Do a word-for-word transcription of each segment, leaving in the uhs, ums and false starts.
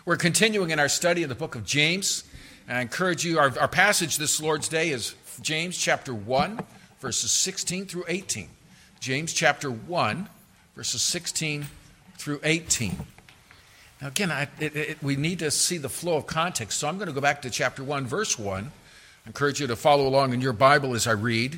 We're continuing in our study of the book of James. And I encourage you, our, our passage this Lord's Day is James chapter one, verses sixteen through eighteen. James chapter one, verses sixteen through eighteen. Now again, I, it, it, we need to see the flow of context, so I'm going to go back to chapter one, verse one. I encourage you to follow along in your Bible as I read.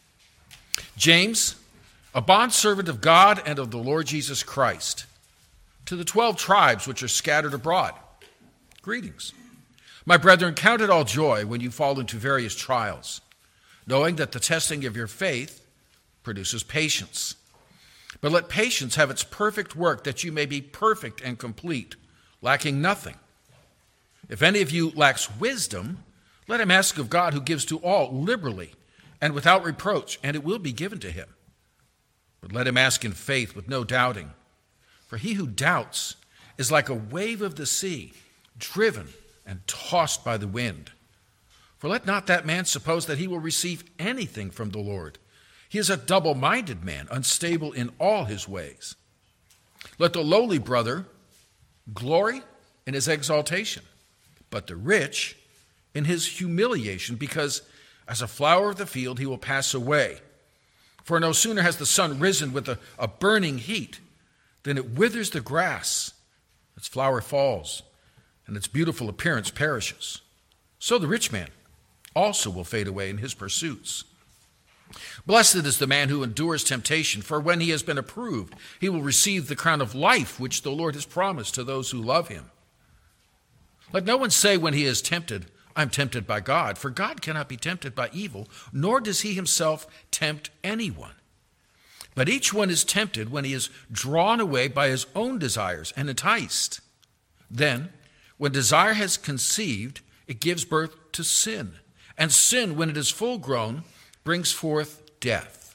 James, a bondservant of God and of the Lord Jesus Christ, to the twelve tribes which are scattered abroad, greetings. My brethren, count it all joy when you fall into various trials, knowing that the testing of your faith produces patience. But let patience have its perfect work, that you may be perfect and complete, lacking nothing. If any of you lacks wisdom, let him ask of God, who gives to all liberally and without reproach, and it will be given to him. But let him ask in faith with no doubting. For he who doubts is like a wave of the sea, driven and tossed by the wind. For let not that man suppose that he will receive anything from the Lord. He is a double-minded man, unstable in all his ways. Let the lowly brother glory in his exaltation, but the rich in his humiliation, because as a flower of the field he will pass away. For no sooner has the sun risen with a, a burning heat, then it withers the grass, its flower falls, and its beautiful appearance perishes. So the rich man also will fade away in his pursuits. Blessed is the man who endures temptation, for when he has been approved, he will receive the crown of life which the Lord has promised to those who love him. Let no one say when he is tempted, I'm tempted by God, for God cannot be tempted by evil, nor does he himself tempt anyone. But each one is tempted when he is drawn away by his own desires and enticed. Then, when desire has conceived, it gives birth to sin. And sin, when it is full grown, brings forth death.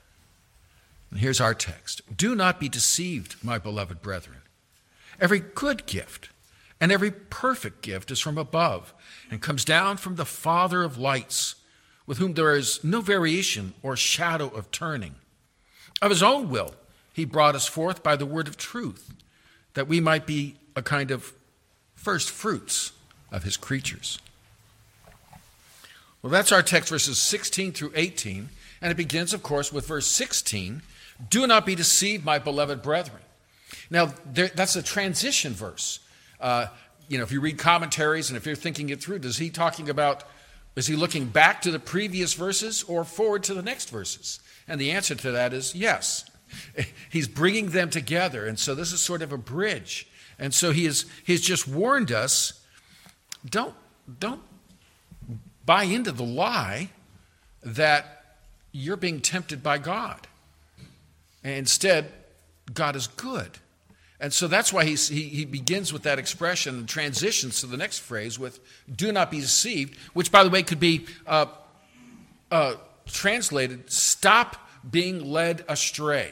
And here's our text. Do not be deceived, my beloved brethren. Every good gift and every perfect gift is from above and comes down from the Father of lights, with whom there is no variation or shadow of turning. Of his own will, he brought us forth by the word of truth, that we might be a kind of first fruits of his creatures. Well, that's our text, verses sixteen through eighteen, and it begins, of course, with verse sixteen. Do not be deceived, my beloved brethren. Now, there, that's a transition verse. Uh, you know, if you read commentaries and if you're thinking it through, is he talking about, is he looking back to the previous verses or forward to the next verses? And the answer to that is yes. He's bringing them together, and so this is sort of a bridge. And so he is, he's just warned us, don't, don't buy into the lie that you're being tempted by God. And instead, God is good. And so that's why he's, he, he begins with that expression and transitions to the next phrase with, do not be deceived, which, by the way, could be uh, uh, translated, stop being led astray.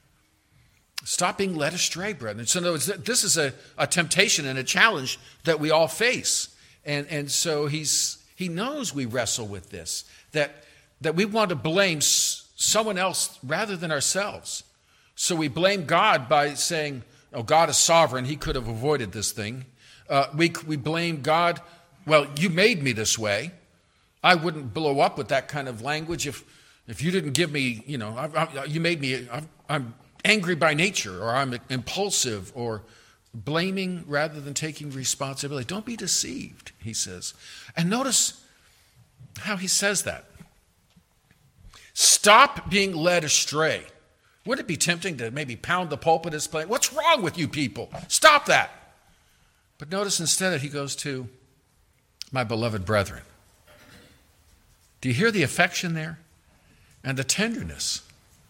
Stop being led astray, brethren. So in other words, this is a, a temptation and a challenge that we all face. And, and so he's, he knows we wrestle with this, that, that we want to blame s- someone else rather than ourselves. So we blame God by saying, oh, God is sovereign. He could have avoided this thing. Uh, we, we blame God. Well, you made me this way. I wouldn't blow up with that kind of language if, if you didn't give me, you know, I, I, you made me, I, I'm angry by nature, or I'm impulsive, or blaming rather than taking responsibility. Don't be deceived, he says. And notice how he says that. Stop being led astray. Would it be tempting to maybe pound the pulpit as playing? What's wrong with you people? Stop that. But notice instead that he goes to, my beloved brethren. Do you hear the affection there? And the tenderness.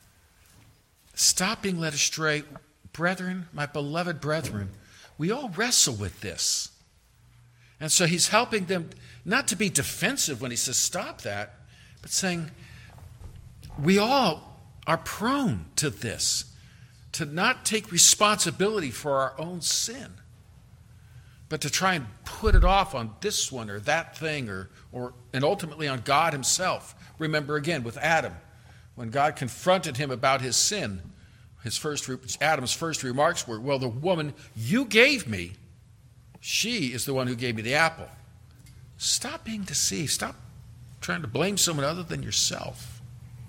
Stop being led astray. Brethren, my beloved brethren, we all wrestle with this. And so he's helping them not to be defensive when he says stop that, but saying we all are prone to this, to not take responsibility for our own sin, but to try and put it off on this one or that thing, or, or and ultimately on God himself. Remember again with Adam, when God confronted him about his sin, his first Adam's first remarks were, well, the woman you gave me She is the one who gave me the apple. Stop being deceived. Stop trying to blame someone other than yourself.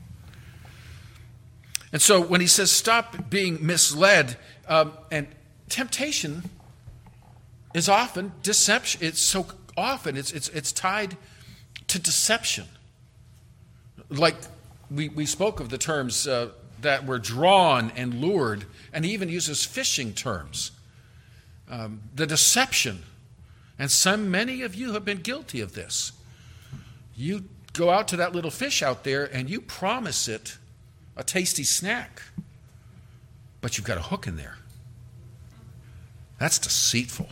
And so when he says stop being misled, um, and temptation is often deception. It's so often it's it's it's tied to deception. Like we, we spoke of the terms uh, that were drawn and lured, and he even uses fishing terms. Um, the deception. And some, many of you have been guilty of this. You go out to that little fish out there and you promise it a tasty snack, but you've got a hook in there. That's deceitful.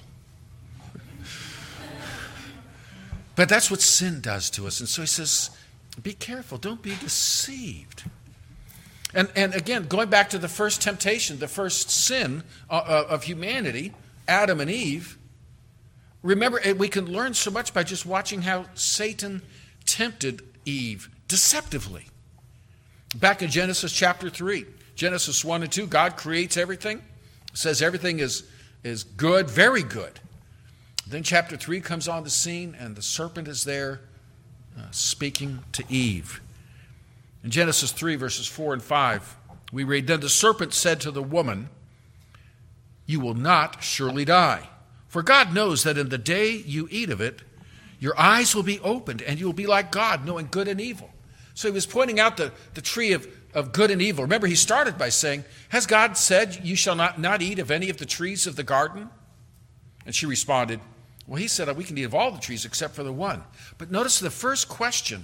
But that's what sin does to us. And so he says, be careful, don't be deceived. And, and again, going back to the first temptation, the first sin uh, of humanity, Adam and Eve, remember, we can learn so much by just watching how Satan tempted Eve deceptively. Back in Genesis chapter three, Genesis one and two, God creates everything, says everything is, is good, very good. Then chapter three comes on the scene, and the serpent is there uh, speaking to Eve. In Genesis three, verses four and five, we read, then the serpent said to the woman, you will not surely die. For God knows that in the day you eat of it, your eyes will be opened, and you will be like God, knowing good and evil. So he was pointing out the, the tree of, of good and evil. Remember, he started by saying, has God said you shall not, not eat of any of the trees of the garden? And she responded, well, he said we can eat of all the trees except for the one. But notice the first question,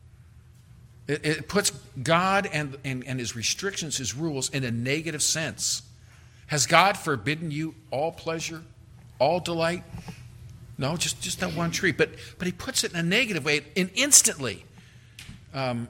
it, it puts God and, and, and his restrictions, his rules, in a negative sense. Has God forbidden you all pleasure, all delight? No, just, just that one tree. But, but he puts it in a negative way. And instantly, um,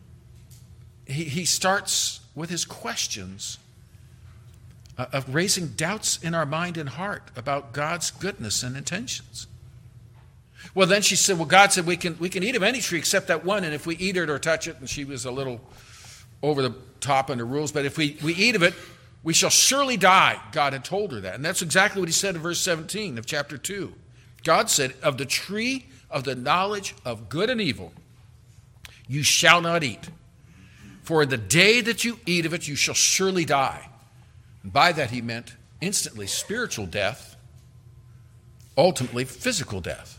he, he starts with his questions uh, of raising doubts in our mind and heart about God's goodness and intentions. Well, then she said, well, God said we can, we can eat of any tree except that one, and if we eat it or touch it, and she was a little over the top on the rules, but if we, we eat of it, we shall surely die. God had told her that. And that's exactly what he said in verse seventeen of chapter two. God said, of the tree of the knowledge of good and evil, you shall not eat. For in the day that you eat of it, you shall surely die. And by that he meant instantly spiritual death, ultimately physical death.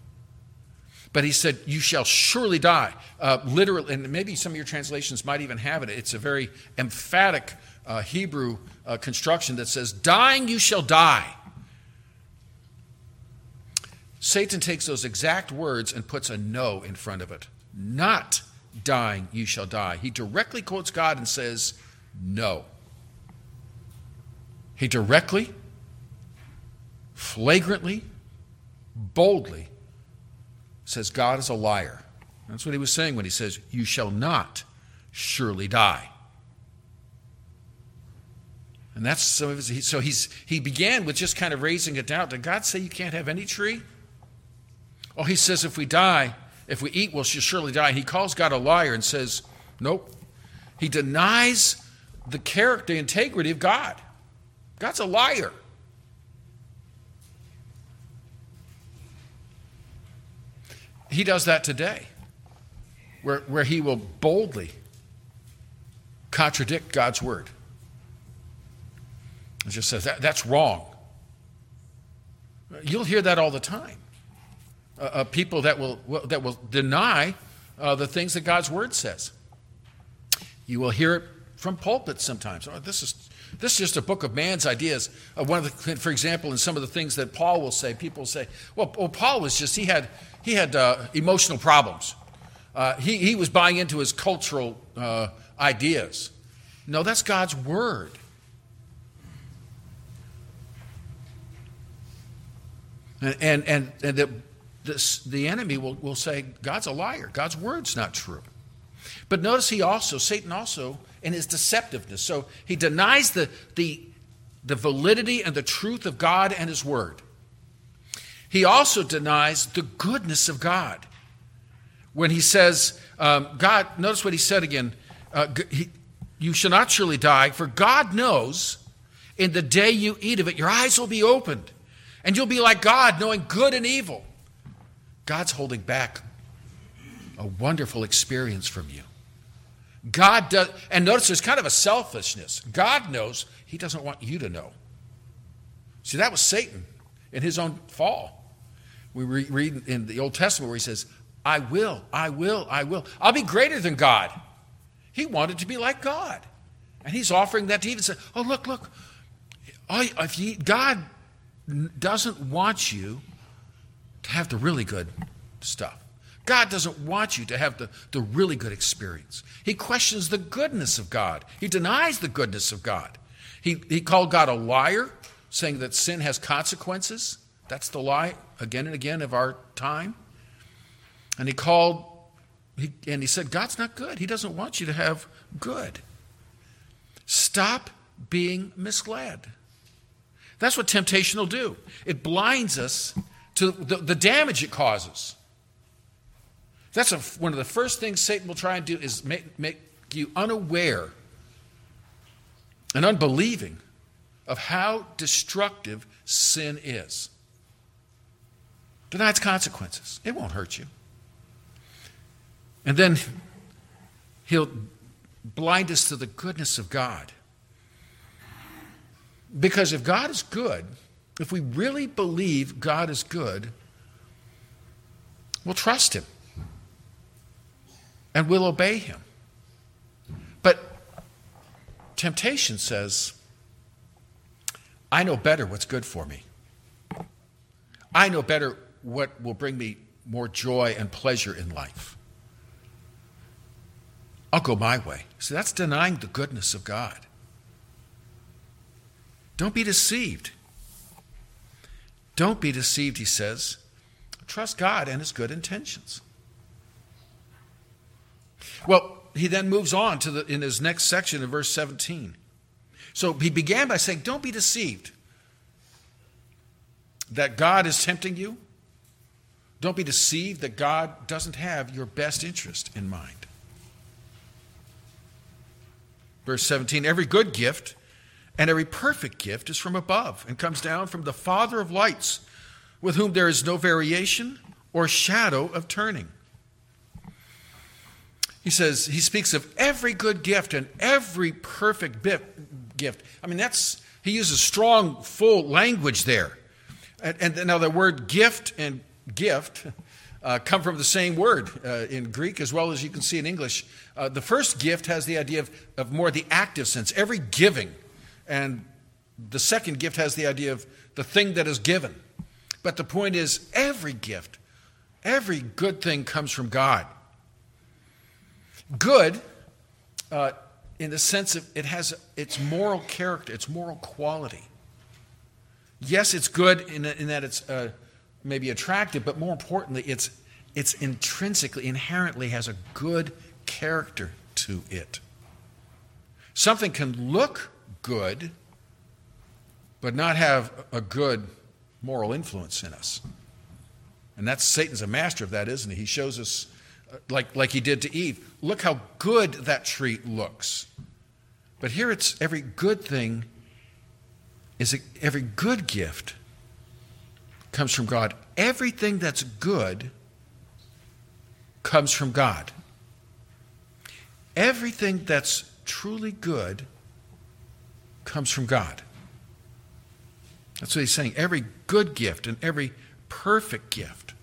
But he said, you shall surely die. Uh, literally, and maybe some of your translations might even have it. It's a very emphatic uh, Hebrew uh, construction that says, dying you shall die. Satan takes those exact words and puts a no in front of it. Not dying you shall die. He directly quotes God and says, no. He directly, flagrantly, boldly says God is a liar. That's what he was saying when he says, you shall not surely die. And that's some of his, so he's he began with just kind of raising a doubt. Did God say you can't have any tree? Oh, he says if we die, if we eat, we'll surely die. He calls God a liar and says, nope. He denies the character, the integrity of God. God's a liar. He does that today, where, where he will boldly contradict God's word. It just says, that, that's wrong. You'll hear that all the time. Uh, uh, people that will, that will deny uh, the things that God's word says. You will hear it from pulpits sometimes. Oh, this is this is just a book of man's ideas. Uh, one of the, for example, in some of the things that Paul will say, people will say, well, well Paul was just, he had he had uh, emotional problems. Uh, he, he was buying into his cultural uh, ideas. No, that's God's word. And and and, and the, this, the enemy will, will say, God's a liar. God's word's not true. But notice he also, Satan also, in his deceptiveness. So he denies the, the, the validity and the truth of God and his word. He also denies the goodness of God. When he says, um, God, notice what he said again, uh, he, you shall not surely die, for God knows in the day you eat of it, your eyes will be opened, And you'll be like God, knowing good and evil. God's holding back a wonderful experience from you. God does, and notice there's kind of a selfishness. God knows, he doesn't want you to know. See, that was Satan in his own fall. We read in the Old Testament where he says, I will, I will, I will. I'll be greater than God. He wanted to be like God. And he's offering that to Eve and said, oh, look, look. If you, God doesn't want you to have the really good stuff. God doesn't want you to have the, the really good experience. He questions the goodness of God. He denies the goodness of God. He, he called God a liar, saying that sin has consequences. That's the lie again and again of our time. And he called, he, and he said, God's not good. He doesn't want you to have good. Stop being misled. That's what temptation will do. It blinds us to the, the damage it causes. That's a, one of the first things Satan will try and do is make, make you unaware and unbelieving of how destructive sin is. Deny its consequences. It won't hurt you. And then he'll blind us to the goodness of God. Because if God is good, if we really believe God is good, we'll trust him. And we'll obey him. But temptation says, I know better what's good for me. I know better what will bring me more joy and pleasure in life. I'll go my way. So that's denying the goodness of God. Don't be deceived. Don't be deceived, he says. Trust God and his good intentions. Well, he then moves on to the in his next section in verse seventeen. So he began by saying, don't be deceived that God is tempting you. Don't be deceived that God doesn't have your best interest in mind. Verse seventeen, every good gift and every perfect gift is from above and comes down from the Father of lights, with whom there is no variation or shadow of turning. He says, he speaks of every good gift and every perfect gift. I mean, that's, he uses strong, full language there. And, and now the word gift and gift uh, come from the same word uh, in Greek as well as you can see in English. Uh, the first gift has the idea of, of more the active sense, every giving. And the second gift has the idea of the thing that is given. But the point is, every gift, every good thing comes from God. Good, uh, in the sense of it has its moral character, its moral quality. Yes, it's good in, in that it's uh, maybe attractive, but more importantly, it's, it's intrinsically, inherently has a good character to it. Something can look good, but not have a good moral influence in us. And that's Satan's a master of that, isn't he? He shows us, like, like he did to Eve, look how good that tree looks. But here it's every good thing, is a, every good gift comes from God. Everything that's good comes from God. Everything that's truly good comes from God. That's what he's saying. Every good gift and every perfect gift.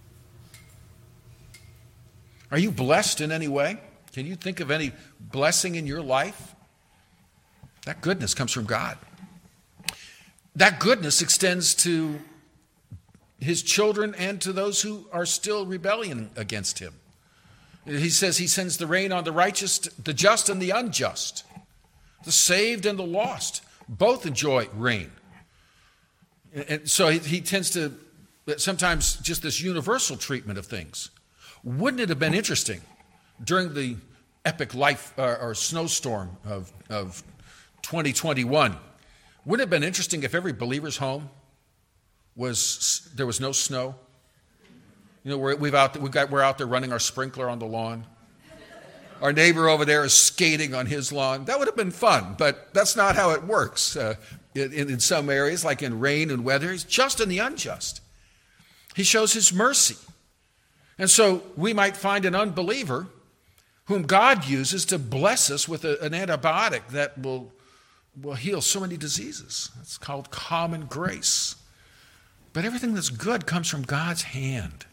Are you blessed in any way? Can you think of any blessing in your life? That goodness comes from God. That goodness extends to his children and to those who are still rebelling against him. He says he sends the rain on the righteous, the just and the unjust. The saved and the lost both enjoy rain. And so he, he tends to sometimes just this universal treatment of things. Wouldn't it have been interesting during the epic life uh, or snowstorm of, of twenty twenty-one? Wouldn't it have been interesting if every believer's home was there was no snow? You know, we're, we've out, we've got, we're out there running our sprinkler on the lawn. Our neighbor over there is skating on his lawn. That would have been fun, but that's not how it works. Uh, in, in some areas, like in rain and weather. He's just in the unjust. He shows his mercy. And so we might find an unbeliever whom God uses to bless us with a, an antibiotic that will, will heal so many diseases. It's called common grace. But everything that's good comes from God's hand.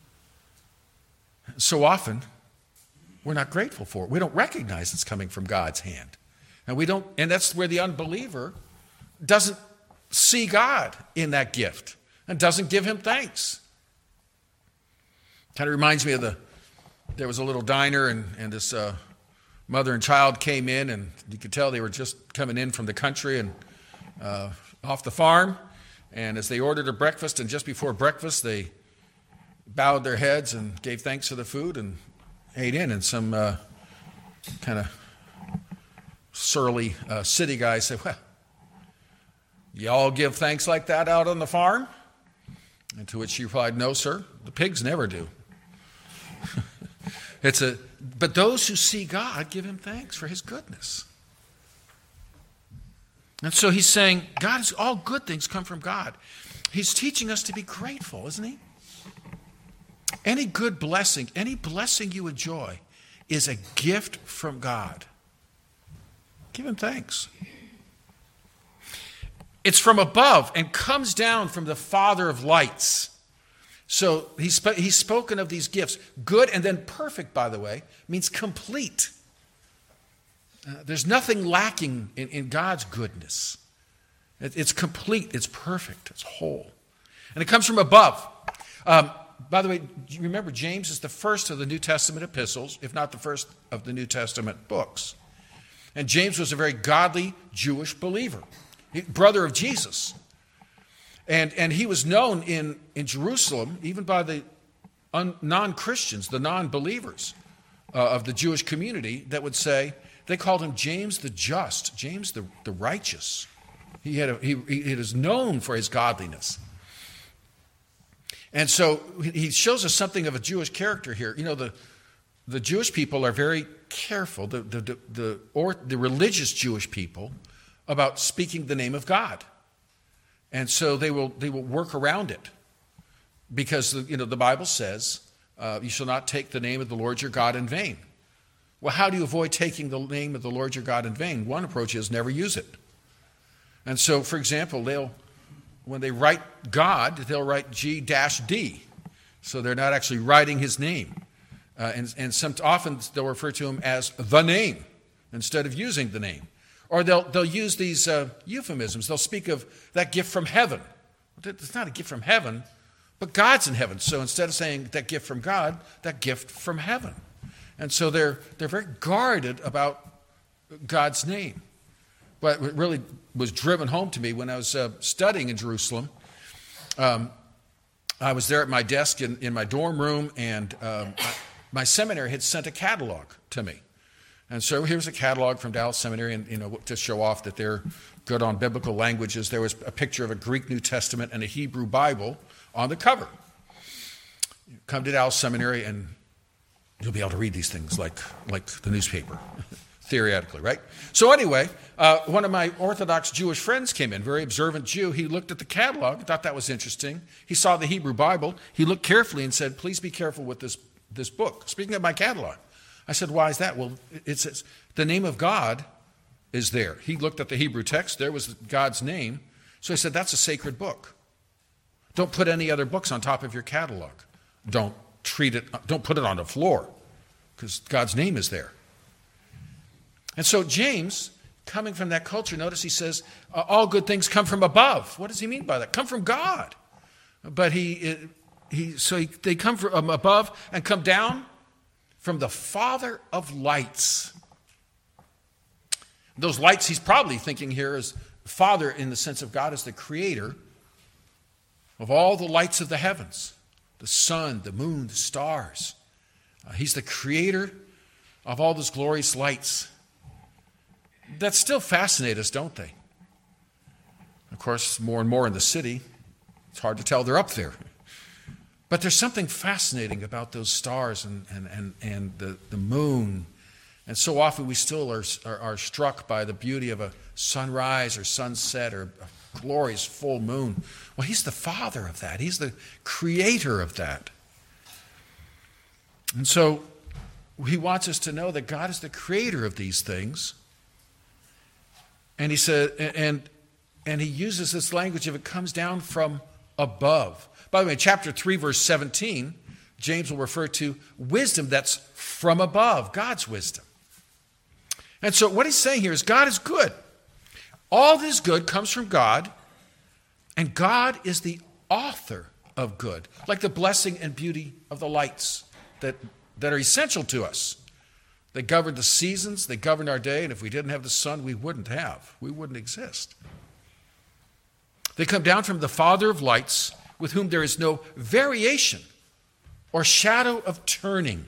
So often, we're not grateful for it. We don't recognize it's coming from God's hand. And we don't, and that's where the unbeliever doesn't see God in that gift and doesn't give him thanks. Kind of reminds me of the, there was a little diner and, and this uh, mother and child came in, and you could tell they were just coming in from the country and uh, off the farm. And as they ordered a breakfast, and just before breakfast, they bowed their heads and gave thanks for the food and ate in. And some uh, kind of surly uh, city guy said, well, y'all give thanks like that out on the farm? And to which she replied, no, sir, the pigs never do. It's a, but those who see God give him thanks for his goodness. And so he's saying, God is, all good things come from God. He's teaching us to be grateful, isn't he? Any good blessing, any blessing you enjoy is a gift from God. Give him thanks. It's from above and comes down from the Father of lights. So he's, he's spoken of these gifts. Good and then perfect, by the way, means complete. Uh, there's nothing lacking in, in God's goodness. It, it's complete, it's perfect, it's whole. And it comes from above. Um, by the way, you remember James is the first of the New Testament epistles, if not the first of the New Testament books. And James was a very godly Jewish believer, brother of Jesus. And, and he was known in, in Jerusalem, even by the un, non-Christians, the non-believers uh, of the Jewish community that would say, they called him James the Just, James the, the Righteous. He, had a, he, he is known for his godliness. And so he shows us something of a Jewish character here. You know, the, the Jewish people are very careful, the, the, the, the, or the religious Jewish people, about speaking the name of God. And so they will they will work around it, because you know the Bible says, uh, you shall not take the name of the Lord your God in vain. Well, how do you avoid taking the name of the Lord your God in vain? One approach is never use it. And so, for example, they'll when they write God, they'll write G D. So they're not actually writing his name. Uh, and and some, often they'll refer to him as the name instead of using the name. Or they'll they'll use these uh, euphemisms. They'll speak of that gift from heaven. It's not a gift from heaven, but God's in heaven. So instead of saying that gift from God, that gift from heaven. And so they're they're very guarded about God's name. But it really was driven home to me when I was uh, studying in Jerusalem. Um, I was there at my desk in, in my dorm room, and um, I, my seminary had sent a catalog to me. And so here's a catalog from Dallas Seminary, and you know, to show off that they're good on biblical languages. There was a picture of a Greek New Testament and a Hebrew Bible on the cover. You come to Dallas Seminary, and you'll be able to read these things like, like the newspaper, theoretically, right? So anyway, uh, one of my Orthodox Jewish friends came in, very observant Jew. He looked at the catalog, thought that was interesting. He saw the Hebrew Bible. He looked carefully and said, please be careful with this, this book. Speaking of my catalog. I said, why is that? Well, it says the name of God is there. He looked at the Hebrew text. There was God's name. So he said, that's a sacred book. Don't put any other books on top of your catalog. Don't treat it, don't put it on the floor, because God's name is there. And so James, coming from that culture, notice he says, all good things come from above. What does he mean by that? Come from God. But he, he so he, they come from above and come down from the Father of lights. Those lights he's probably thinking here is Father in the sense of God as the creator of all the lights of the heavens, the sun, the moon, the stars. Uh, he's the creator of all those glorious lights that still fascinate us, don't they? Of course, more and more in the city, it's hard to tell they're up there. But there's something fascinating about those stars and, and, and, and the, the moon And so often we still are, are, are struck by the beauty of a sunrise or sunset or a glorious full moon. Well, he's the Father of that. He's the creator of that. And so he wants us to know that God is the creator of these things. And he said, and, and he uses this language of it comes down from above. By the way, chapter three, verse seventeen, James will refer to wisdom that's from above, God's wisdom. And so what he's saying here is God is good. All this good comes from God, and God is the author of good, like the blessing and beauty of the lights that, that are essential to us. They govern the seasons, they govern our day, and if we didn't have the sun, we wouldn't have. We wouldn't exist. They come down from the Father of lights, with whom there is no variation or shadow of turning.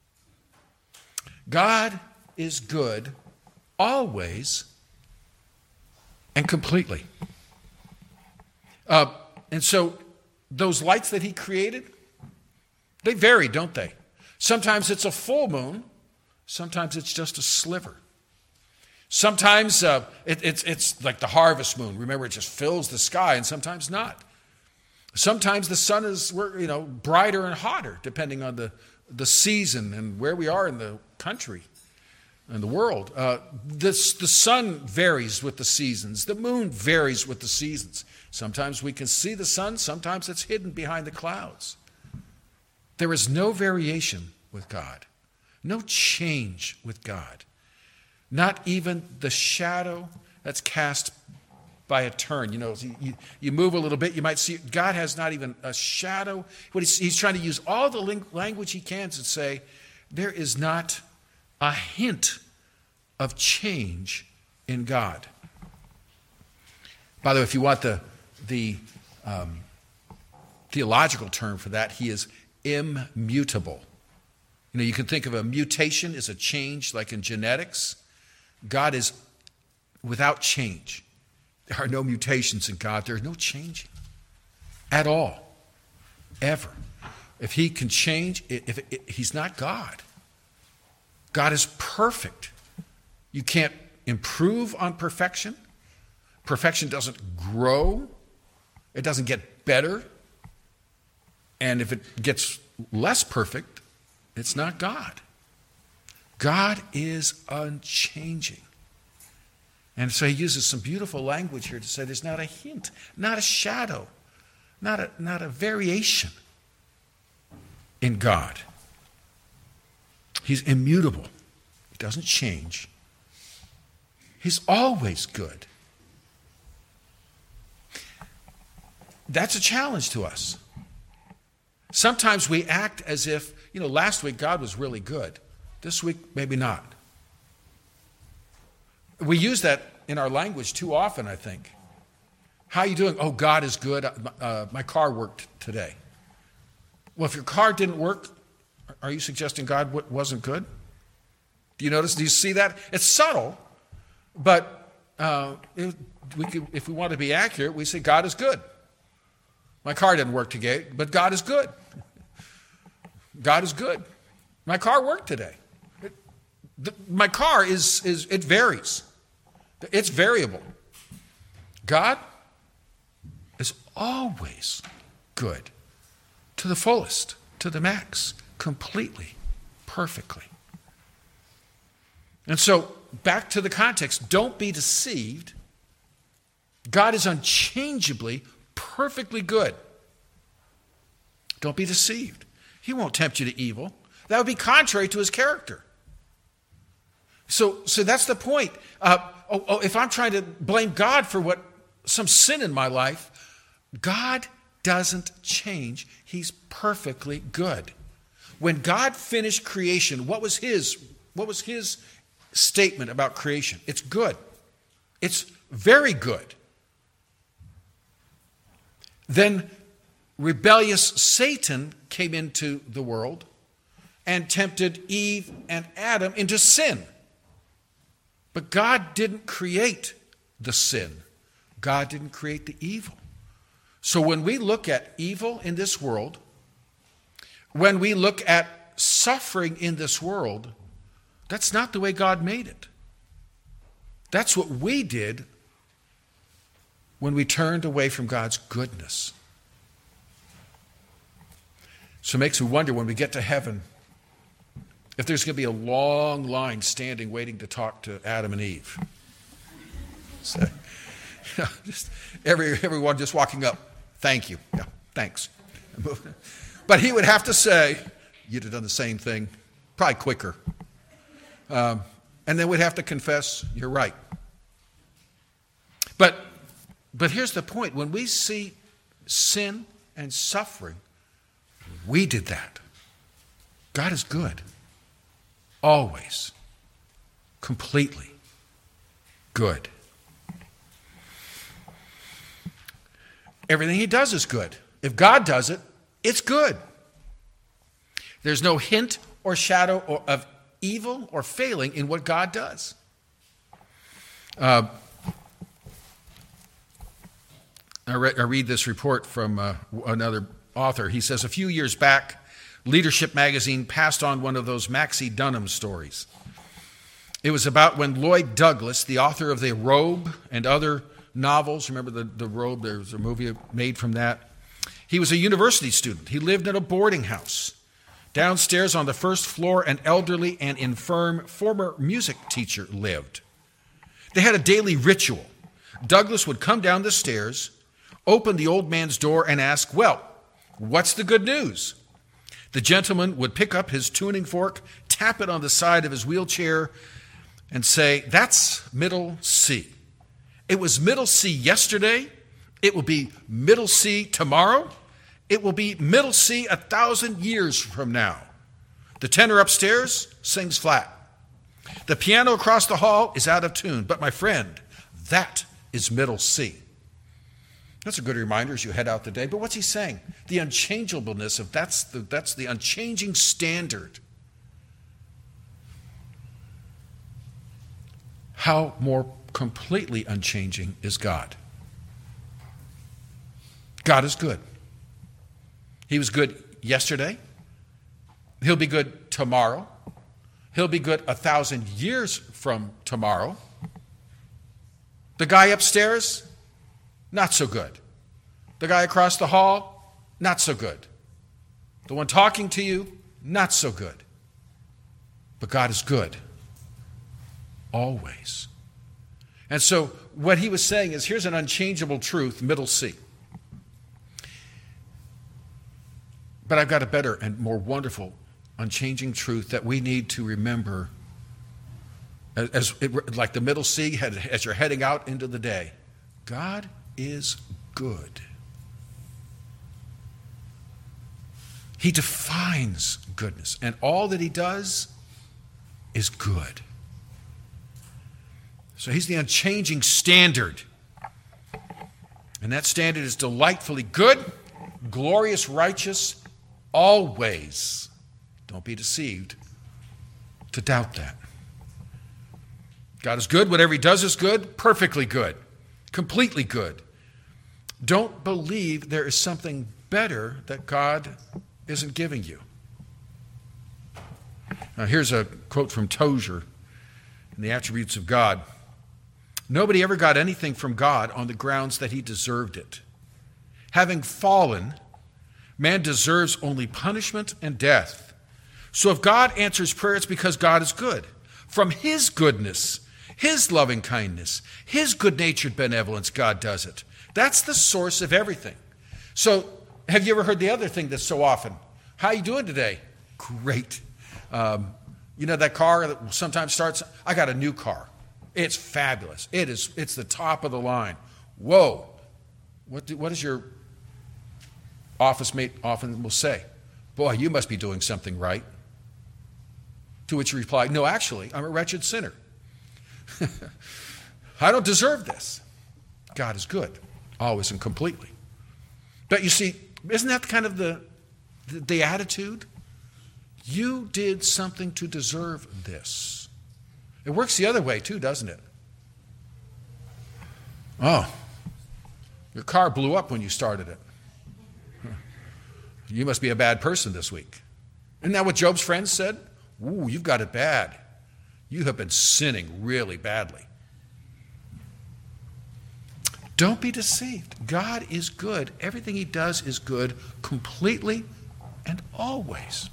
God is good always and completely. Uh, and so those lights that he created, they vary, don't they? Sometimes it's a full moon. Sometimes it's just a sliver. Sometimes uh, it, it's, it's like the harvest moon. Remember, it just fills the sky, and sometimes not. Sometimes the sun is, you know, brighter and hotter, depending on the, the season and where we are in the country and the world. Uh, this, the sun varies with the seasons. The moon varies with the seasons. Sometimes we can see the sun. Sometimes it's hidden behind the clouds. There is no variation with God. No change with God. Not even the shadow that's cast by a turn. You know, you, you move a little bit, you might see God has not even a shadow. What he's, he's trying to use all the ling- language he can to say there is not a hint of change in God. By the way, if you want the, the um, theological term for that, he is immutable. You know, you can think of a mutation as a change, like in genetics. God is without change. There are no mutations in God. There is no changing at all, ever. If he can change, if, if, if he's not God. God is perfect. You can't improve on perfection. Perfection doesn't grow. It doesn't get better. And if it gets less perfect, it's not God. God is unchanging. And so he uses some beautiful language here to say there's not a hint, not a shadow, not a, not a variation in God. He's immutable. He doesn't change. He's always good. That's a challenge to us. Sometimes we act as if, you know, last week God was really good. This week, maybe not. We use that in our language too often, I think. How are you doing? Oh, God is good. Uh, my car worked today. Well, if your car didn't work, are you suggesting God w- wasn't good? Do you notice? Do you see that? It's subtle, but uh, it, we could, if we want to be accurate, we say God is good. My car didn't work today, but God is good. God is good. My car worked today. It, the, my car is, is, it varies. It's variable. God is always good, to the fullest, to the max, completely, perfectly. And so, back to the context, don't be deceived. God is unchangeably, perfectly good. Don't be deceived. He won't tempt you to evil. That would be contrary to his character. So, so that's the point. Uh, oh, oh, if I'm trying to blame God for what some sin in my life, God doesn't change. He's perfectly good. When God finished creation, what was his, what was his statement about creation? It's good. It's very good. Then rebellious Satan came into the world and tempted Eve and Adam into sin. But God didn't create the sin. God didn't create the evil. So when we look at evil in this world, when we look at suffering in this world, That's not the way God made it. That's what we did when we turned away from God's goodness. So it makes me wonder when we get to heaven if there's going to be a long line standing waiting to talk to Adam and Eve. So, you know, just every, everyone just walking up, thank you. Yeah, thanks. But he would have to say, you'd have done the same thing, probably quicker. Um, and then we'd have to confess, you're right. But, but here's the point. When we see sin and suffering, we did that. God is good. Always. Completely good. Everything he does is good. If God does it, it's good. There's no hint or shadow of evil or failing in what God does. Uh, I, re- I read this report from uh, another author. He says, a few years back, Leadership magazine passed on one of those Maxie Dunham stories. It was about when Lloyd Douglas, the author of The Robe and other novels, remember the, the Robe, there was a movie made from that. He was a university student. He lived in a boarding house. Downstairs on the first floor, an elderly and infirm former music teacher lived. They had a daily ritual. Douglas would come down the stairs, open the old man's door, and ask, well, what's the good news? The gentleman would pick up his tuning fork, tap it on the side of his wheelchair, and say, that's middle C. It was middle C yesterday. It will be middle C tomorrow. It will be middle C a thousand years from now. The tenor upstairs sings flat. The piano across the hall is out of tune. But my friend, that is middle C. That's a good reminder as you head out the day. But what's he saying? The unchangeableness of that's the, that's the unchanging standard. How more completely unchanging is God? God is good. He was good yesterday. He'll be good tomorrow. He'll be good a thousand years from tomorrow. The guy upstairs, not so good. The guy across the hall, not so good. The one talking to you, not so good. But God is good. Always. And so what he was saying is, here's an unchangeable truth, middle C. But I've got a better and more wonderful, unchanging truth that we need to remember as, as it, like the middle C, as you're heading out into the day. God is good. He defines goodness, and all that he does is good. So he's the unchanging standard. And that standard is delightfully good, glorious, righteous, always. Don't be deceived to doubt that. God is good. Whatever he does is good, perfectly good, completely good. Don't believe there is something better that God isn't giving you. Now, here's a quote from Tozer in The Attributes of God. Nobody ever got anything from God on the grounds that he deserved it. Having fallen, man deserves only punishment and death. So if God answers prayer, it's because God is good. From his goodness, his loving kindness, his good-natured benevolence, God does it. That's the source of everything. So have you ever heard the other thing that's so often? How are you doing today? Great. Um, you know that car that sometimes starts? I got a new car. It's fabulous. It is. It's the top of the line. Whoa. What, do, what does your office mate often will say? Boy, you must be doing something right. To which you reply, no, actually, I'm a wretched sinner. I don't deserve this. God is good, always and completely. But you see, isn't that kind of the, the, the attitude? You did something to deserve this. It works the other way too, doesn't it? Oh, your car blew up when you started it. You must be a bad person this week. Isn't that what Job's friends said? Ooh, you've got it bad. You have been sinning really badly. Don't be deceived. God is good. Everything he does is good completely and always.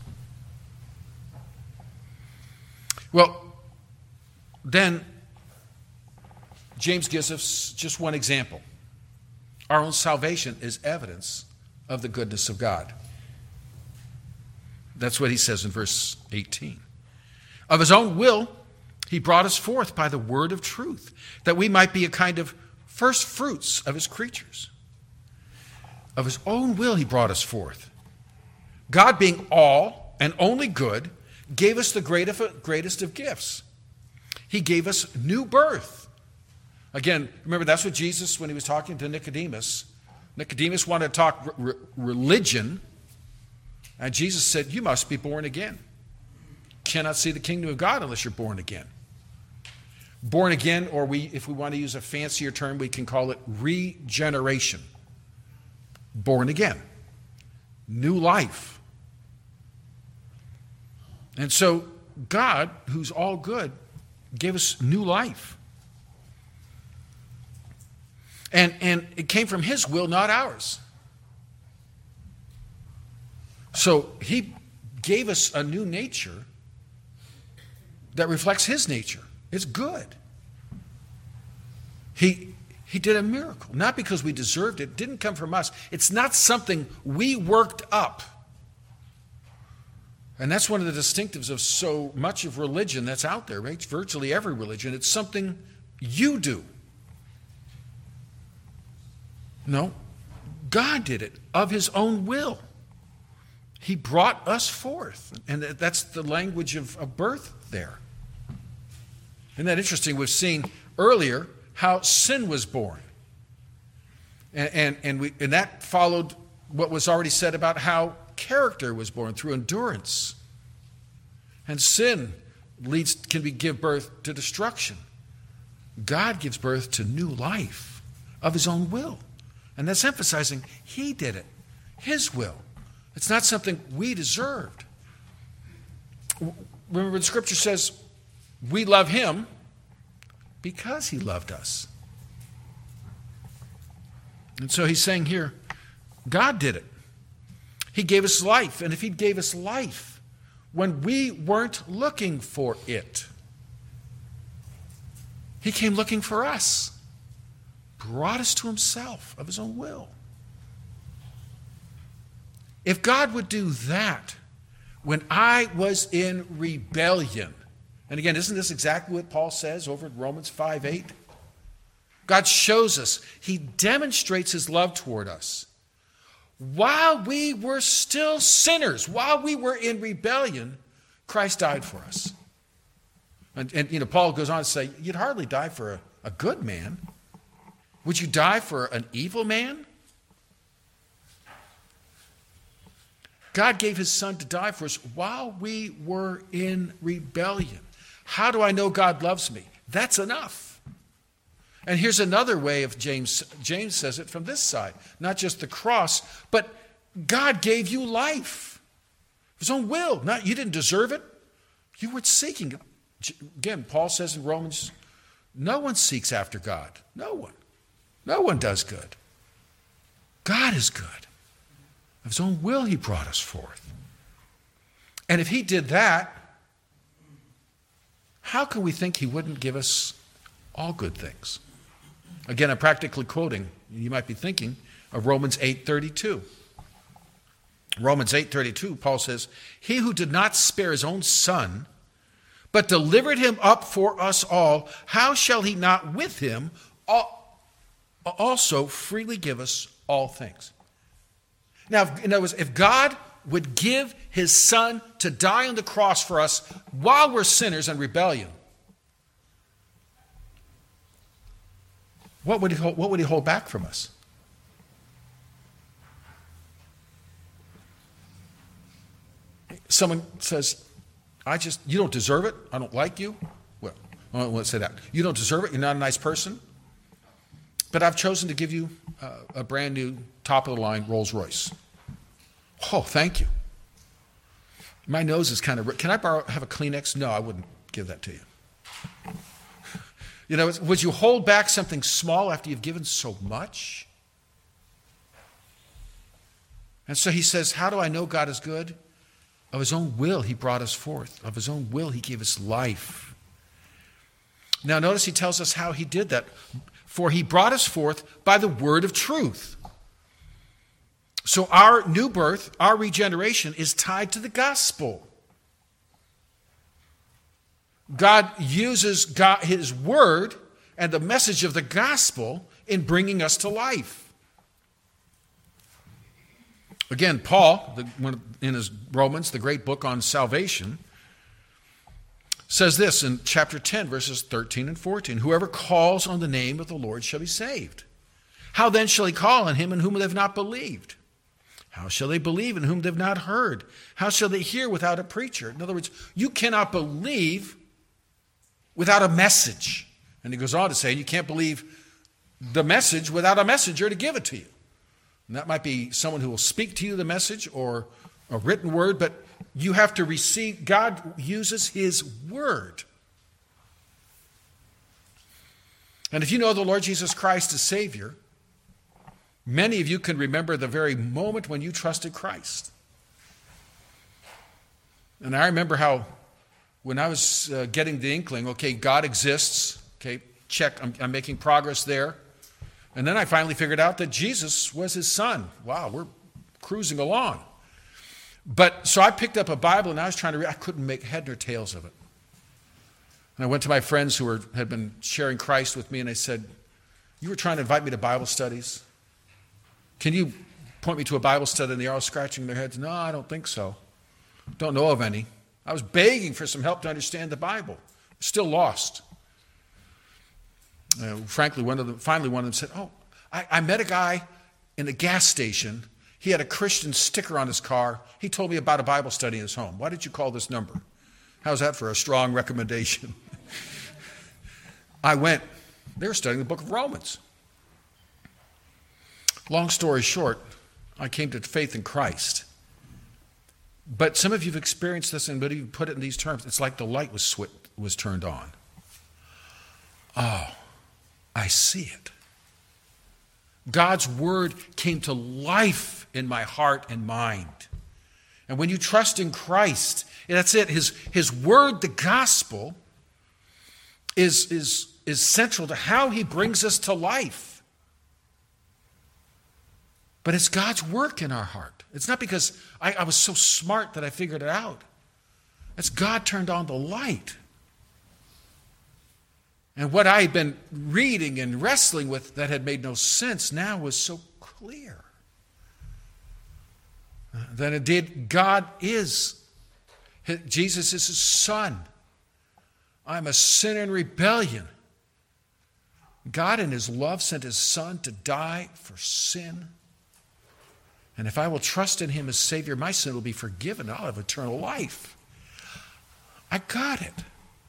Well, then James gives us just one example. Our own salvation is evidence of the goodness of God. That's what he says in verse eighteen. Of his own will, he brought us forth by the word of truth, that we might be a kind of first fruits of his creatures. Of his own will, he brought us forth. God, being all and only good, gave us the greatest of gifts. He gave us new birth. Again, remember, that's what Jesus, when he was talking to Nicodemus, Nicodemus wanted to talk re- religion, and Jesus said, you must be born again. Cannot see the kingdom of God unless you're born again. Born again, or we, if we want to use a fancier term, we can call it regeneration. Born again. New life. And so God, who's all good, gave us new life. And, and it came from his will, not ours. So he gave us a new nature that reflects his nature. It's good. He, he did a miracle, not because we deserved it. It didn't come from us. It's not something we worked up. And that's one of the distinctives of so much of religion that's out there, right? Virtually every religion. It's something you do. No, God did it of his own will. He brought us forth. And that's the language of, of birth there. Isn't that interesting? We've seen earlier how sin was born. And, and, and, we, and that followed what was already said about how character was born through endurance. And sin leads can be, give birth to destruction. God gives birth to new life of his own will. And that's emphasizing he did it, his will. It's not something we deserved. Remember, the scripture says we love him because he loved us. And so he's saying here, God did it. He gave us life. And if he gave us life when we weren't looking for it, he came looking for us, brought us to himself of his own will. If God would do that when I was in rebellion, and again, isn't this exactly what Paul says over in Romans five eight? God shows us, he demonstrates his love toward us. While we were still sinners, while we were in rebellion, Christ died for us. And, and you know, Paul goes on to say, you'd hardly die for a, a good man. Would you die for an evil man? God gave his son to die for us while we were in rebellion. How do I know God loves me? That's enough. And here's another way of James. James says it from this side. Not just the cross, but God gave you life. His own will. Not, you didn't deserve it. You weren't seeking it. Again, Paul says in Romans, no one seeks after God. No one. No one does good. God is good. Of his own will, he brought us forth. And if he did that, how can we think he wouldn't give us all good things? Again, I'm practically quoting, you might be thinking, of Romans eight thirty-two. Romans eight thirty-two, Paul says, he who did not spare his own son, but delivered him up for us all, how shall he not with him also freely give us all things? Now, in other words, if God would give his son to die on the cross for us while we're sinners and rebellion, what would he hold, what would he hold back from us? Someone says, I just, you don't deserve it. I don't like you. Well, I won't say that. You don't deserve it. You're not a nice person. But I've chosen to give you uh, a brand new top-of-the-line Rolls Royce. Oh, thank you. My nose is kind of... Can I borrow, have a Kleenex? No, I wouldn't give that to you. You know, would you hold back something small after you've given so much? And so he says, how do I know God is good? Of his own will, he brought us forth. Of his own will, he gave us life. Now, notice he tells us how he did that. For he brought us forth by the word of truth. So our new birth, our regeneration, is tied to the gospel. God uses God, his word and the message of the gospel in bringing us to life. Again, Paul, the, one, in his Romans, the great book on salvation, says this in chapter ten, verses thirteen and fourteen. Whoever calls on the name of the Lord shall be saved. How then shall he call on him in whom they have not believed? How shall they believe in whom they have not heard? How shall they hear without a preacher? In other words, you cannot believe without a message. And he goes on to say, you can't believe the message without a messenger to give it to you. And that might be someone who will speak to you the message or a written word, but you have to receive. God uses his word. And if you know the Lord Jesus Christ as Savior, many of you can remember the very moment when you trusted Christ. And I remember how when I was uh, getting the inkling, okay, God exists, okay, check, I'm, I'm making progress there. And then I finally figured out that Jesus was his son. Wow, we're cruising along. But so I picked up a Bible and I was trying to read. I couldn't make head nor tails of it. And I went to my friends who were, had been sharing Christ with me and I said, you were trying to invite me to Bible studies? Can you point me to a Bible study? And they're all scratching their heads. No, I don't think so. Don't know of any. I was begging for some help to understand the Bible. Still lost. Uh, frankly, one of them, finally one of them said, oh, I, I met a guy in a gas station. He had a Christian sticker on his car. He told me about a Bible study in his home. Why did you call this number? How's that for a strong recommendation? I went. They were studying the book of Romans. Long story short, I came to faith in Christ. But some of you have experienced this, and but you put it in these terms. It's like the light was sw- was turned on. Oh, I see it. God's word came to life in my heart and mind. And when you trust in Christ, that's it. His, his word, the gospel, is, is, is central to how he brings us to life. But it's God's work in our heart. It's not because I, I was so smart that I figured it out. It's God turned on the light. And what I had been reading and wrestling with that had made no sense now was so clear. That indeed God is, Jesus is his son. I'm a sinner in rebellion. God in his love sent his son to die for sin. And if I will trust in him as Savior, my sin will be forgiven. I'll have eternal life. I got it.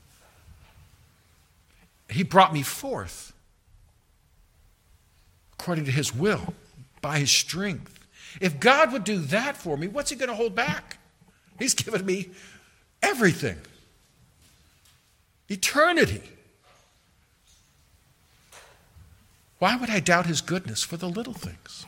He brought me forth according to his will, by his strength. If God would do that for me, what's he going to hold back? He's given me everything. Eternity. Why would I doubt his goodness for the little things?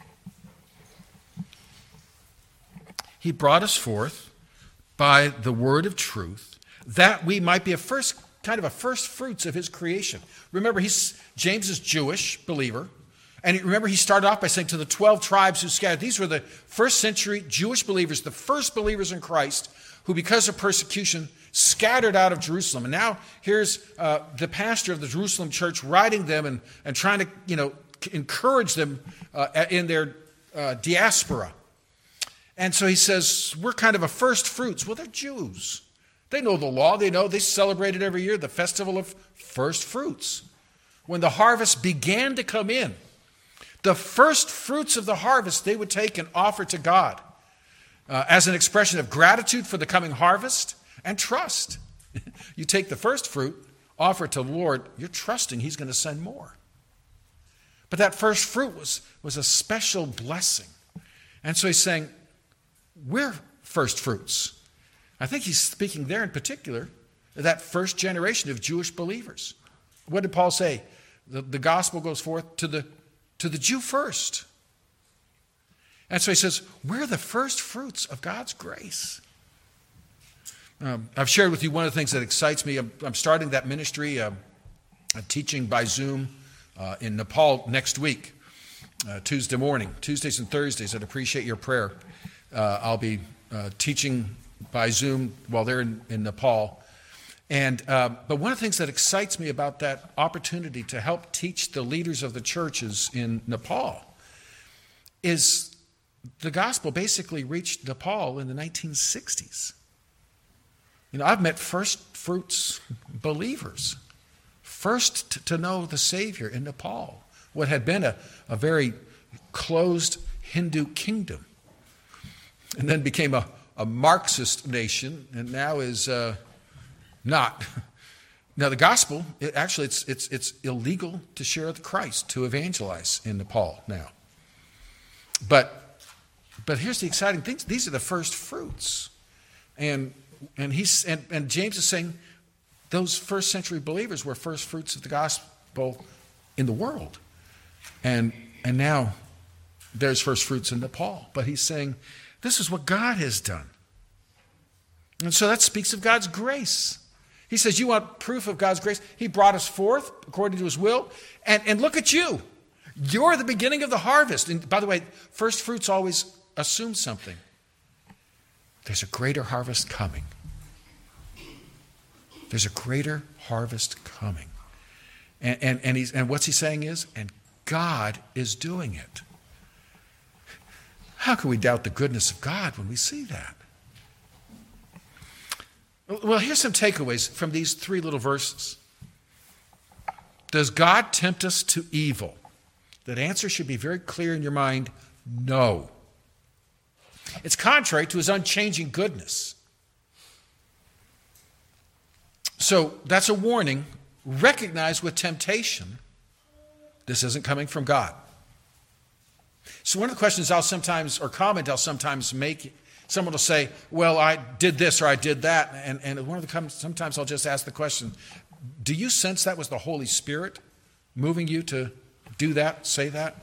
He brought us forth by the word of truth, that we might be a first kind of a first fruits of his creation. Remember, he's James is Jewish believer, and remember he started off by saying to the twelve tribes who scattered. These were the first century Jewish believers, the first believers in Christ, who because of persecution scattered out of Jerusalem. And now here's uh, the pastor of the Jerusalem church writing them and, and trying to you know encourage them uh, in their uh, diaspora. And so he says, we're kind of a first fruits. Well, they're Jews. They know the law. They know they celebrated every year the festival of first fruits. When the harvest began to come in, the first fruits of the harvest they would take and offer to God uh, as an expression of gratitude for the coming harvest and trust. You take the first fruit, offer it to the Lord, you're trusting he's going to send more. But that first fruit was, was a special blessing. And so he's saying, we're first fruits. I think he's speaking there in particular of that first generation of Jewish believers. What did Paul say? The, the gospel goes forth to the, to the Jew first. And so he says, we're the first fruits of God's grace. Um, I've shared with you one of the things that excites me. I'm, I'm starting that ministry, uh, teaching by Zoom uh, in Nepal next week, uh, Tuesday morning, Tuesdays and Thursdays. I'd appreciate your prayer. Uh, I'll be uh, teaching by Zoom while they're in, in Nepal. And uh, but one of the things that excites me about that opportunity to help teach the leaders of the churches in Nepal is the gospel basically reached Nepal in the nineteen sixties. You know, I've met first fruits believers, first to, to know the Savior in Nepal, what had been a, a very closed Hindu kingdom, and then became a, a Marxist nation, and now is uh, not. Now the gospel, it, actually it's, it's, it's illegal to share the Christ, to evangelize in Nepal now. But, but here's the exciting thing. These are the first fruits. And, and, he's, and, and James is saying those first century believers were first fruits of the gospel in the world. And, and now there's first fruits in Nepal. But he's saying this is what God has done. And so that speaks of God's grace. He says, you want proof of God's grace? He brought us forth according to his will. And, and look at you. You're the beginning of the harvest. And by the way, first fruits always assume something. There's a greater harvest coming. There's a greater harvest coming. And, and, and, he's, and what's he saying is, and God is doing it. How can we doubt the goodness of God when we see that? Well, here's some takeaways from these three little verses. Does God tempt us to evil? That answer should be very clear in your mind, no. It's contrary to his unchanging goodness. So that's a warning. Recognize with temptation, this isn't coming from God. So one of the questions I'll sometimes, or comment I'll sometimes make, someone will say, well, I did this or I did that. And, and one of the sometimes I'll just ask the question, do you sense that was the Holy Spirit moving you to do that, say that?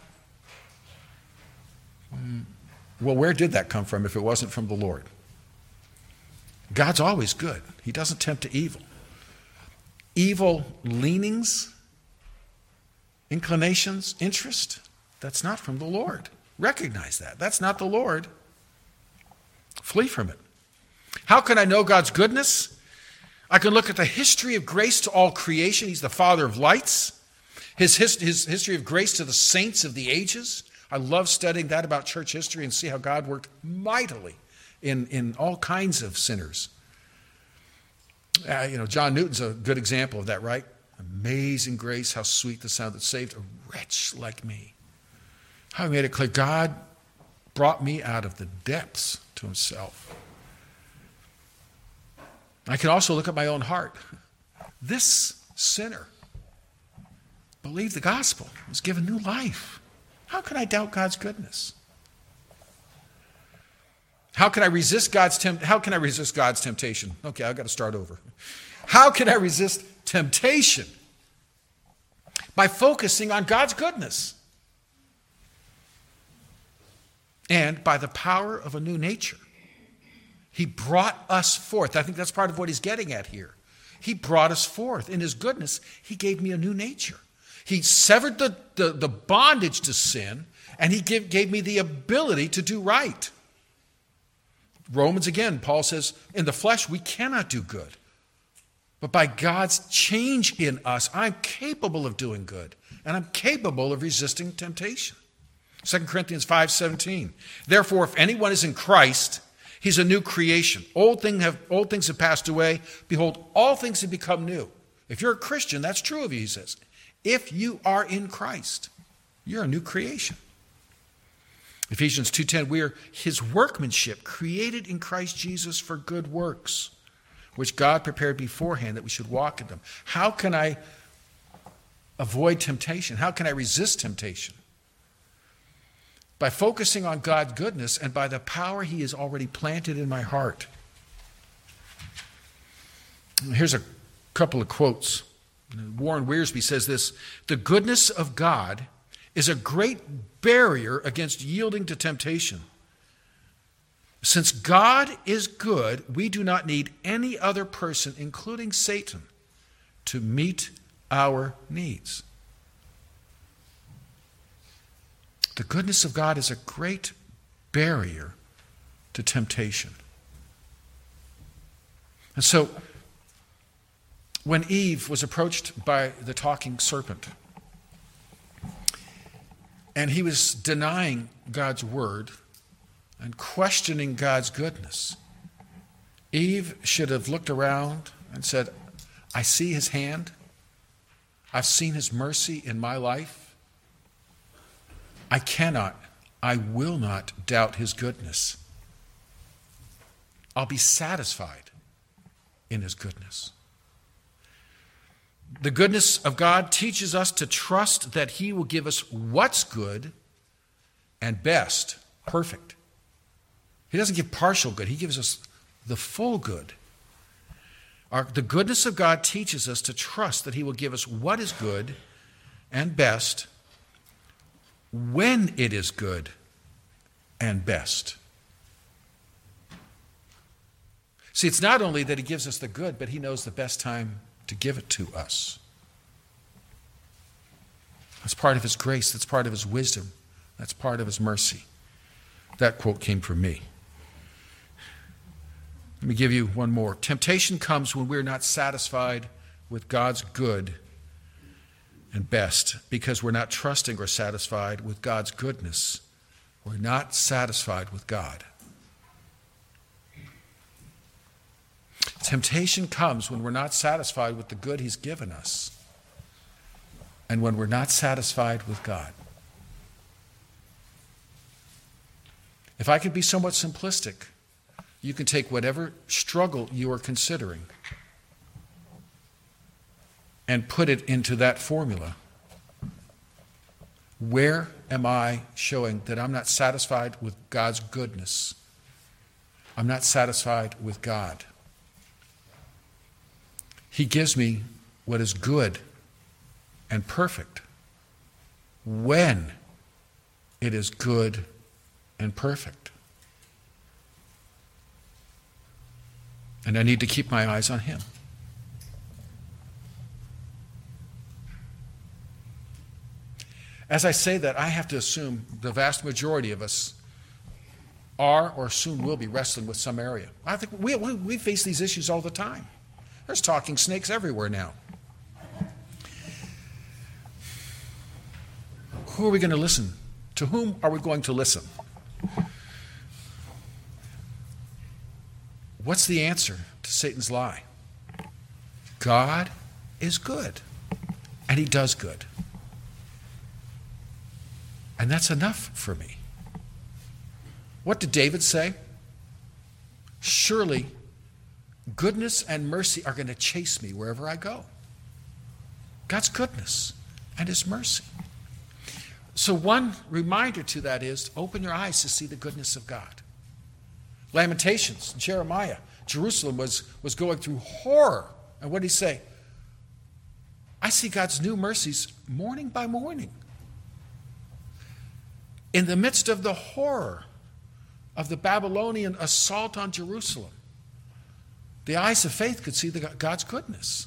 Well, where did that come from if it wasn't from the Lord? God's always good. He doesn't tempt to evil. Evil leanings, inclinations, interest, that's not from the Lord. Recognize that. That's not the Lord. Flee from it. How can I know God's goodness? I can look at the history of grace to all creation. He's the Father of lights. His, his, his history of grace to the saints of the ages. I love studying that about church history and see how God worked mightily in, in all kinds of sinners. Uh, you know, John Newton's a good example of that, right? Amazing grace, how sweet the sound that saved a wretch like me. How he made it clear God brought me out of the depths to himself. I can also look at my own heart. This sinner believed the gospel, was given new life. How can I doubt God's goodness? How can I resist God's temp- How can I resist God's temptation? Okay, I've got to start over. How can I resist temptation? By focusing on God's goodness. And by the power of a new nature. He brought us forth. I think that's part of what he's getting at here. He brought us forth. In his goodness, he gave me a new nature. He severed the, the, the bondage to sin, and he give, gave me the ability to do right. Romans again, Paul says, in the flesh we cannot do good. But by God's change in us, I'm capable of doing good, and I'm capable of resisting temptation. Second Corinthians five seventeen. Therefore, if anyone is in Christ, he's a new creation. Old, thing have, old things have passed away. Behold, all things have become new. If you're a Christian, that's true of you, he says. If you are in Christ, you're a new creation. Ephesians two ten, we are his workmanship, created in Christ Jesus for good works, which God prepared beforehand that we should walk in them. How can I avoid temptation? How can I resist temptation? By focusing on God's goodness and by the power he has already planted in my heart. Here's a couple of quotes Warren Wiersbe says this: the goodness of God is a great barrier against yielding to temptation. Since God is good, we do not need any other person, including Satan, to meet our needs. The goodness of God is a great barrier to temptation. And so, when Eve was approached by the talking serpent, and he was denying God's word and questioning God's goodness, Eve should have looked around and said, I see his hand. I've seen his mercy in my life. I cannot, I will not doubt his goodness. I'll be satisfied in his goodness. The goodness of God teaches us to trust that he will give us what's good and best, perfect. He doesn't give partial good. He gives us the full good. Our, the goodness of God teaches us to trust that he will give us what is good and best when it is good and best. See, it's not only that he gives us the good, but he knows the best time to give it to us. That's part of his grace. That's part of his wisdom. That's part of his mercy. That quote came from me. Let me give you one more. Temptation comes when we're not satisfied with God's good and best, because we're not trusting or satisfied with God's goodness. We're not satisfied with God. Temptation comes when we're not satisfied with the good he's given us and when we're not satisfied with God. If I could be somewhat simplistic, you can take whatever struggle you are considering and put it into that formula. Where am I showing that I'm not satisfied with God's goodness? I'm not satisfied with God. He gives me what is good and perfect when it is good and perfect. And I need to keep my eyes on him. As I say that, I have to assume the vast majority of us are or soon will be wrestling with some area. I think we, we, we face these issues all the time. There's talking snakes everywhere now. Who are we going to listen? To whom are we going to listen? What's the answer to Satan's lie? God is good, and he does good. And that's enough for me. What did David say? Surely goodness and mercy are going to chase me wherever I go. God's goodness and his mercy. So one reminder to that is open your eyes to see the goodness of God. Lamentations, Jeremiah, Jerusalem was, was going through horror. And what did he say? I see God's new mercies morning by morning. In the midst of the horror of the Babylonian assault on Jerusalem, the eyes of faith could see the, God's goodness.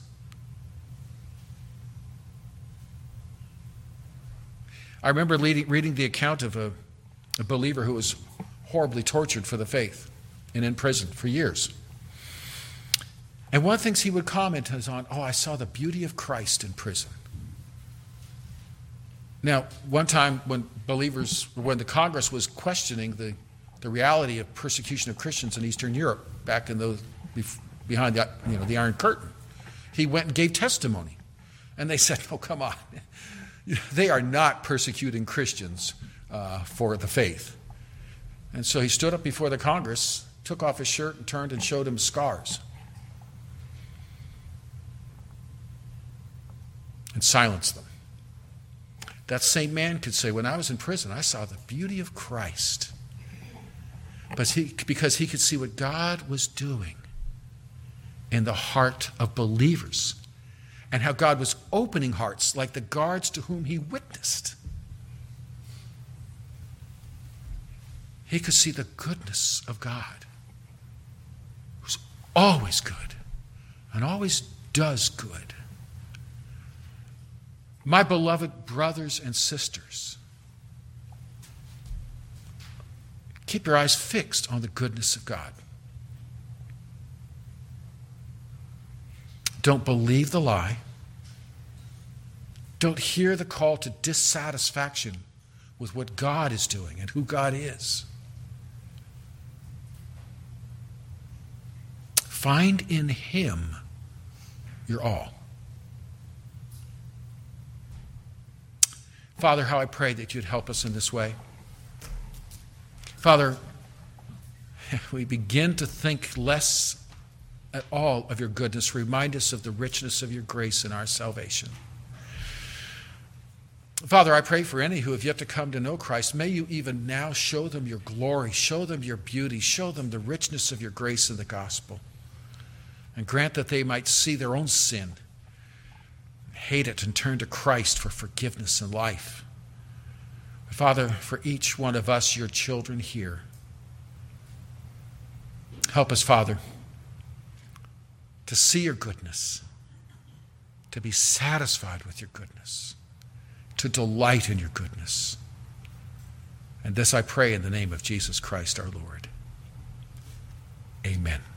I remember reading, reading the account of a, a believer who was horribly tortured for the faith and in prison for years. And one of the things he would comment is on, oh, I saw the beauty of Christ in prison. Now, one time when believers, when the Congress was questioning the, the reality of persecution of Christians in Eastern Europe back in those behind the, you know, the Iron Curtain, he went and gave testimony. And they said, oh, come on. They are not persecuting Christians uh, for the faith. And so he stood up before the Congress, took off his shirt and turned and showed him scars. And silenced them. That same man could say, when I was in prison, I saw the beauty of Christ. But he, because he could see what God was doing in the heart of believers. and how God was opening hearts like the guards to whom he witnessed. He could see the goodness of God, who's always good and always does good. My beloved brothers and sisters, keep your eyes fixed on the goodness of God. Don't believe the lie. Don't hear the call to dissatisfaction with what God is doing and who God is. Find in him your all. Father, how I pray that you'd help us in this way. Father, we begin to think less at all of your goodness. Remind us of the richness of your grace in our salvation. Father, I pray for any who have yet to come to know Christ. May you even now show them your glory, show them your beauty, show them the richness of your grace in the gospel. And grant that they might see their own sin, hate it, and turn to Christ for forgiveness and life. Father, for each one of us, your children here, help us, Father, to see your goodness, to be satisfied with your goodness, to delight in your goodness. And this I pray in the name of Jesus Christ our Lord. Amen.